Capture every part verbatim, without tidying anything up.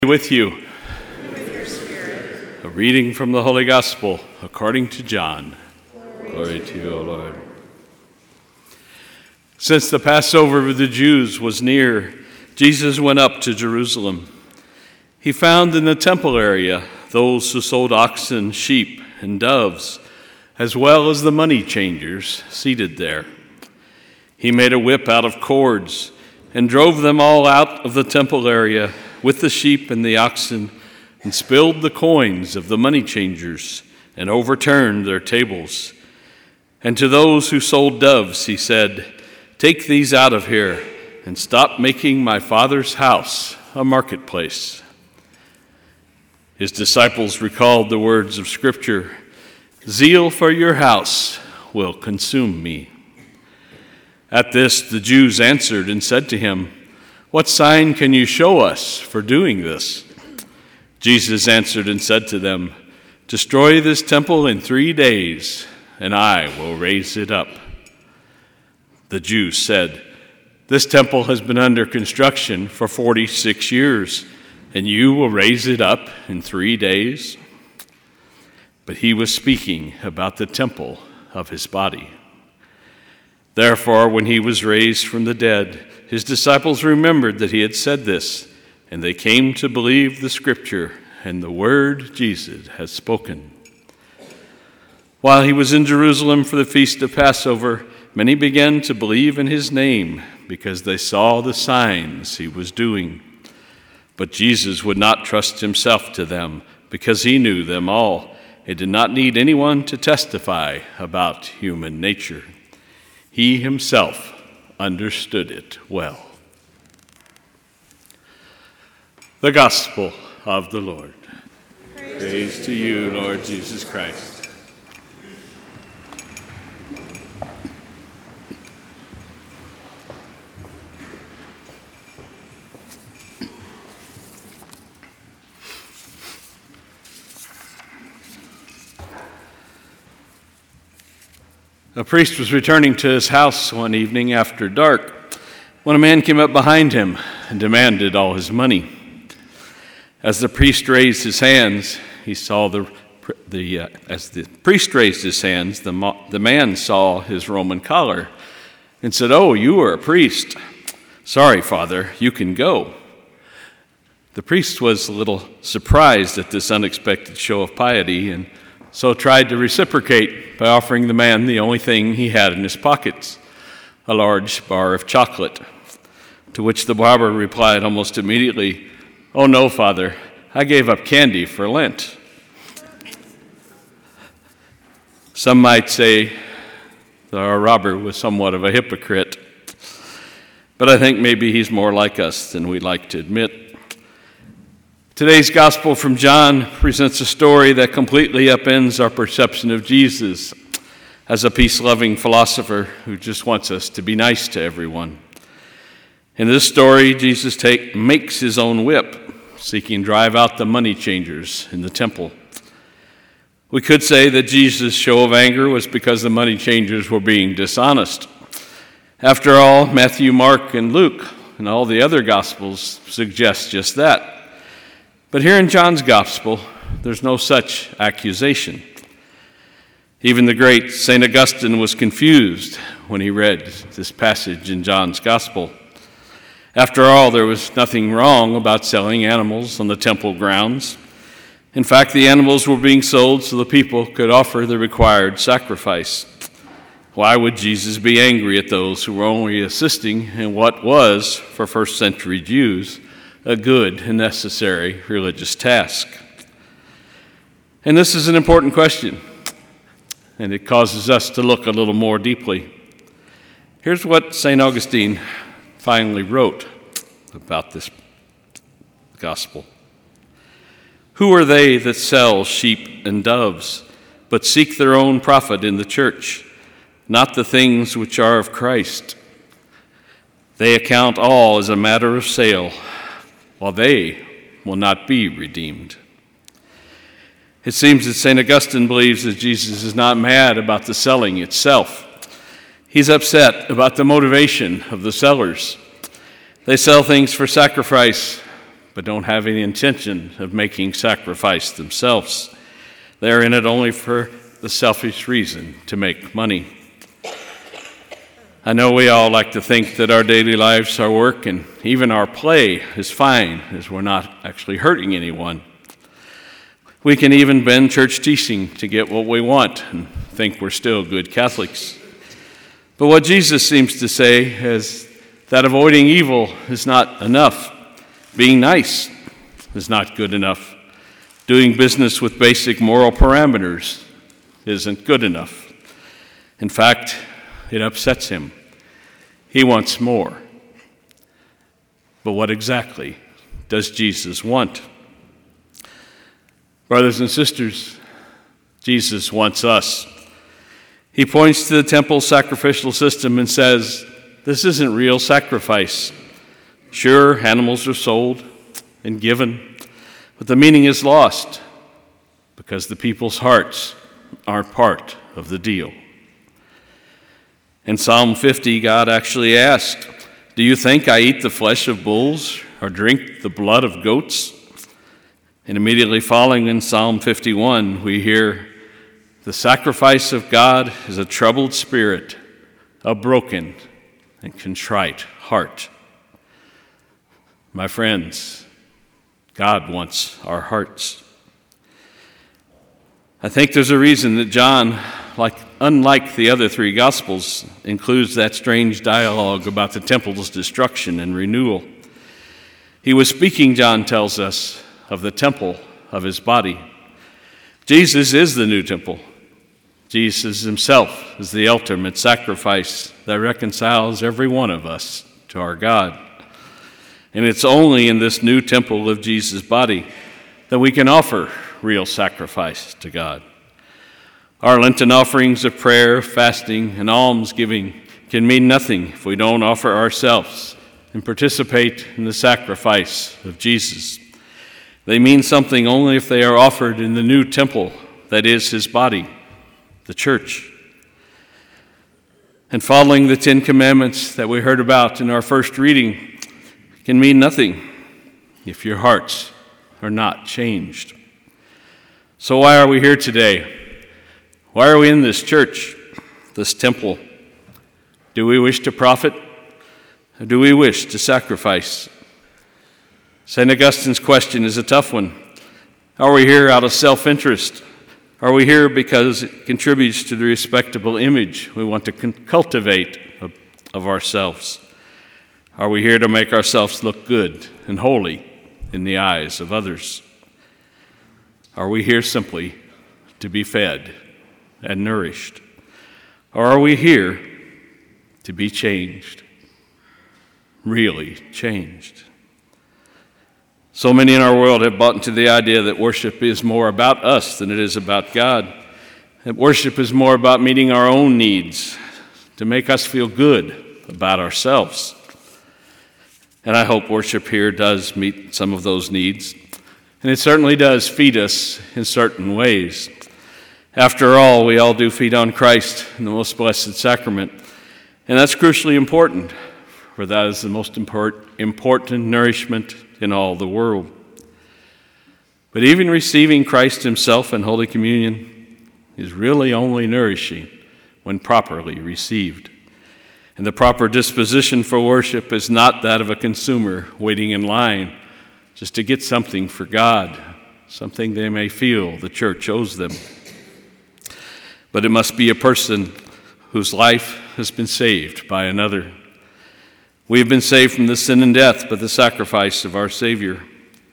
With you. With your spirit. A reading from the Holy Gospel according to John. Glory, Glory to you, O Lord. Since the Passover of the Jews was near, Jesus went up to Jerusalem. He found in the temple area those who sold oxen, sheep, and doves, as well as the money changers seated there. He made a whip out of cords and drove them all out of the temple area with the sheep and the oxen, and spilled the coins of the money changers, and overturned their tables. And to those who sold doves he said, "Take these out of here, and stop making my Father's house a marketplace." His disciples recalled the words of Scripture, "Zeal for your house will consume me." At this the Jews answered and said to him, "What sign can you show us for doing this?" Jesus answered and said to them, "Destroy this temple in three days, and I will raise it up." The Jews said, "This temple has been under construction for forty-six years, and you will raise it up in three days?" But he was speaking about the temple of his body. Therefore, when he was raised from the dead, his disciples remembered that he had said this, and they came to believe the Scripture and the word Jesus had spoken. While he was in Jerusalem for the feast of Passover, many began to believe in his name because they saw the signs he was doing. But Jesus would not trust himself to them because he knew them all and did not need anyone to testify about human nature. He himself understood it well. The Gospel of the Lord. Praise, Praise to you, Lord Jesus Christ. A priest was returning to his house one evening after dark when a man came up behind him and demanded all his money. As the priest raised his hands, he saw the the uh, as the priest raised his hands, the mo- the man saw his Roman collar and said, "Oh, you are a priest. Sorry, Father, you can go." The priest was a little surprised at this unexpected show of piety and so tried to reciprocate by offering the man the only thing he had in his pockets, a large bar of chocolate, to which the barber replied almost immediately, "Oh no, Father, I gave up candy for Lent." Some might say that our robber was somewhat of a hypocrite, but I think maybe he's more like us than we'd like to admit. Today's Gospel from John presents a story that completely upends our perception of Jesus as a peace-loving philosopher who just wants us to be nice to everyone. In this story, Jesus take, makes his own whip, seeking to drive out the money changers in the temple. We could say that Jesus' show of anger was because the money changers were being dishonest. After all, Matthew, Mark, and Luke, and all the other Gospels suggest just that. But here in John's Gospel, there's no such accusation. Even the great Saint Augustine was confused when he read this passage in John's Gospel. After all, there was nothing wrong about selling animals on the temple grounds. In fact, the animals were being sold so the people could offer the required sacrifice. Why would Jesus be angry at those who were only assisting in what was, for first century Jews, a good and necessary religious task? And this is an important question, and it causes us to look a little more deeply. Here's what Saint Augustine finally wrote about this gospel. "Who are they that sell sheep and doves, but seek their own profit in the church, not the things which are of Christ? They account all as a matter of sale, while they will not be redeemed." It seems that Saint Augustine believes that Jesus is not mad about the selling itself. He's upset about the motivation of the sellers. They sell things for sacrifice, but don't have any intention of making sacrifice themselves. They're in it only for the selfish reason to make money. I know we all like to think that our daily lives, our work, and even our play is fine, as we're not actually hurting anyone. We can even bend church teaching to get what we want and think we're still good Catholics. But what Jesus seems to say is that avoiding evil is not enough. Being nice is not good enough. Doing business with basic moral parameters isn't good enough. In fact, it upsets him. He wants more. But what exactly does Jesus want? Brothers and sisters, Jesus wants us. He points to the temple sacrificial system and says, this isn't real sacrifice. Sure, animals are sold and given, but the meaning is lost because the people's hearts aren't part of the deal. In Psalm fifty, God actually asked, do you think I eat the flesh of bulls or drink the blood of goats? And immediately following in Psalm fifty-one, we hear, the sacrifice of God is a troubled spirit, a broken and contrite heart. My friends, God wants our hearts. I think there's a reason that John, like unlike the other three Gospels, includes that strange dialogue about the temple's destruction and renewal. He was speaking, John tells us, of the temple of his body. Jesus is the new temple. Jesus himself is the ultimate sacrifice that reconciles every one of us to our God. And it's only in this new temple of Jesus' body that we can offer real sacrifice to God. Our Lenten offerings of prayer, fasting, and almsgiving can mean nothing if we don't offer ourselves and participate in the sacrifice of Jesus. They mean something only if they are offered in the new temple that is his body, the church. And following the Ten Commandments that we heard about in our first reading can mean nothing if your hearts are not changed. So why are we here today? Why are we in this church, this temple? Do we wish to profit? Or do we wish to sacrifice? Saint Augustine's question is a tough one. Are we here out of self-interest? Are we here because it contributes to the respectable image we want to cultivate of, of ourselves? Are we here to make ourselves look good and holy in the eyes of others? Are we here simply to be fed and nourished? Or are we here to be changed, really changed? So many in our world have bought into the idea that worship is more about us than it is about God, that worship is more about meeting our own needs, to make us feel good about ourselves. And I hope worship here does meet some of those needs, and it certainly does feed us in certain ways. After all, we all do feed on Christ in the most blessed sacrament, and that's crucially important, for that is the most import, important nourishment in all the world. But even receiving Christ himself in Holy Communion is really only nourishing when properly received. And the proper disposition for worship is not that of a consumer waiting in line just to get something for God, something they may feel the church owes them. But it must be a person whose life has been saved by another. We have been saved from the sin and death by the sacrifice of our Savior.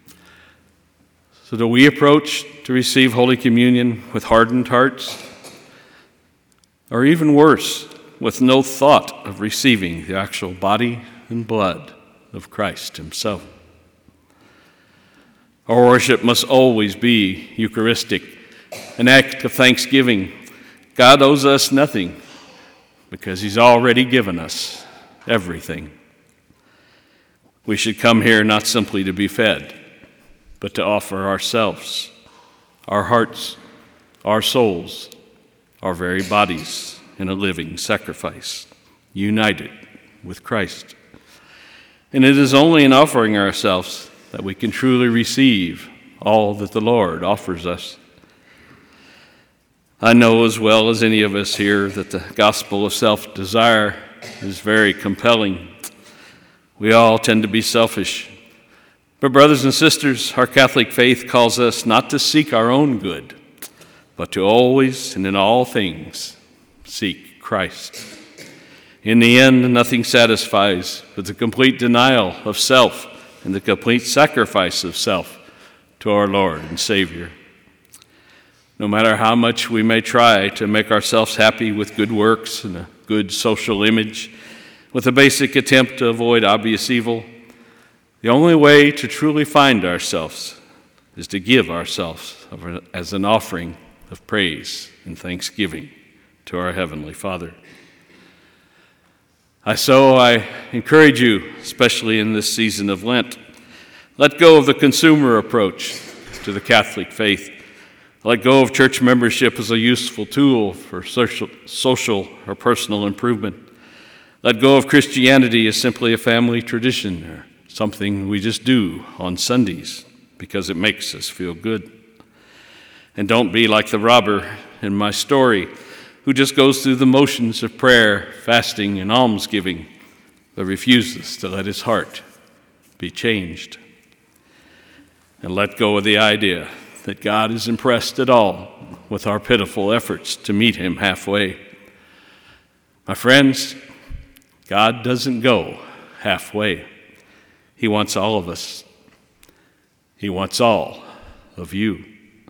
So do we approach to receive Holy Communion with hardened hearts? Or even worse, with no thought of receiving the actual body and blood of Christ himself? Our worship must always be Eucharistic, an act of thanksgiving. God owes us nothing because he's already given us everything. We should come here not simply to be fed, but to offer ourselves, our hearts, our souls, our very bodies in a living sacrifice, united with Christ. And it is only in offering ourselves that we can truly receive all that the Lord offers us. I know as well as any of us here that the gospel of self-desire is very compelling. We all tend to be selfish. But brothers and sisters, our Catholic faith calls us not to seek our own good, but to always and in all things seek Christ. In the end, nothing satisfies but the complete denial of self and the complete sacrifice of self to our Lord and Savior. No matter how much we may try to make ourselves happy with good works and a good social image, with a basic attempt to avoid obvious evil, the only way to truly find ourselves is to give ourselves as an offering of praise and thanksgiving to our Heavenly Father. I so I encourage you, especially in this season of Lent, let go of the consumer approach to the Catholic faith. Let go of church membership as a useful tool for social, social or personal improvement. Let go of Christianity as simply a family tradition or something we just do on Sundays because it makes us feel good. And don't be like the robber in my story who just goes through the motions of prayer, fasting, and almsgiving, but refuses to let his heart be changed. And let go of the idea that God is impressed at all with our pitiful efforts to meet him halfway. My friends, God doesn't go halfway. He wants all of us. He wants all of you.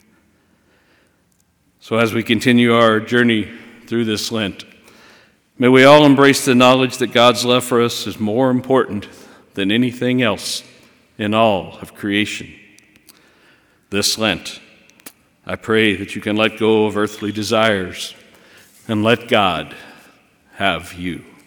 So as we continue our journey through this Lent, may we all embrace the knowledge that God's love for us is more important than anything else in all of creation. This Lent, I pray that you can let go of earthly desires and let God have you.